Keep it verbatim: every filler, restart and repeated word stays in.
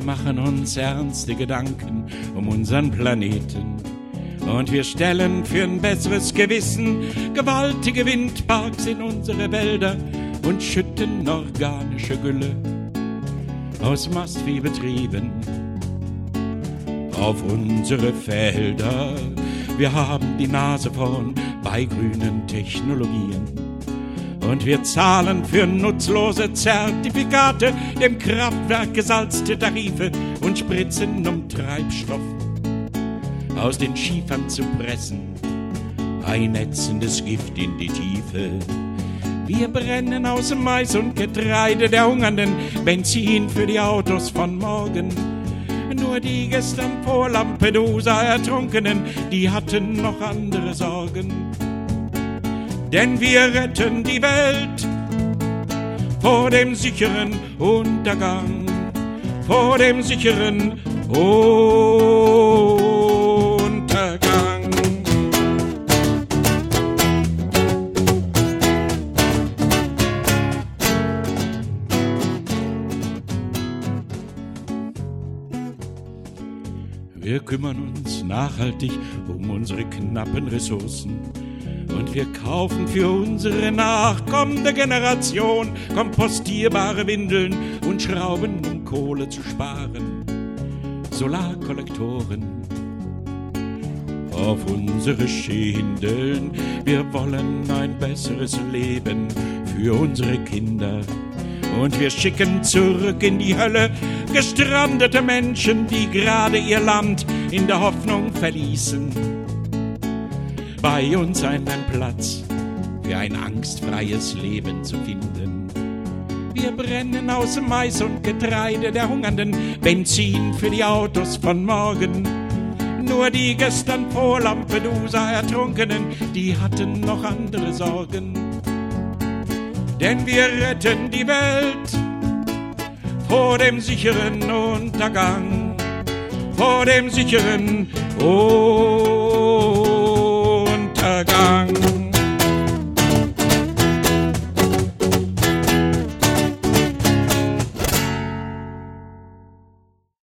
machen uns ernste Gedanken um unseren Planeten. Und wir stellen für ein besseres Gewissen gewaltige Windparks in unsere Wälder und schütten organische Gülle aus Mastviehbetrieben auf unsere Felder. Wir haben die Nase vorn bei grünen Technologien. Und wir zahlen für nutzlose Zertifikate dem Kraftwerk gesalzte Tarife und spritzen, um Treibstoff aus den Schiefern zu pressen, ein ätzendes Gift in die Tiefe. Wir brennen aus Mais und Getreide der Hungernden Benzin für die Autos von morgen. Nur die gestern vor Lampedusa Ertrunkenen, die hatten noch andere Sorgen. Denn wir retten die Welt vor dem sicheren Untergang, vor dem sicheren Untergang. Wir kümmern uns nachhaltig um unsere knappen Ressourcen. Und wir kaufen für unsere nachkommende Generation kompostierbare Windeln und Schrauben, um Kohle zu sparen. Solarkollektoren auf unsere Schindeln. Wir wollen ein besseres Leben für unsere Kinder. Und wir schicken zurück in die Hölle gestrandete Menschen, die gerade ihr Land in der Hoffnung verließen, bei uns einen Platz für ein angstfreies Leben zu finden. Wir brennen aus Mais und Getreide der Hungernden Benzin für die Autos von morgen. Nur die gestern vor Lampedusa Ertrunkenen, die hatten noch andere Sorgen. Denn wir retten die Welt vor dem sicheren Untergang, vor dem sicheren Untergang.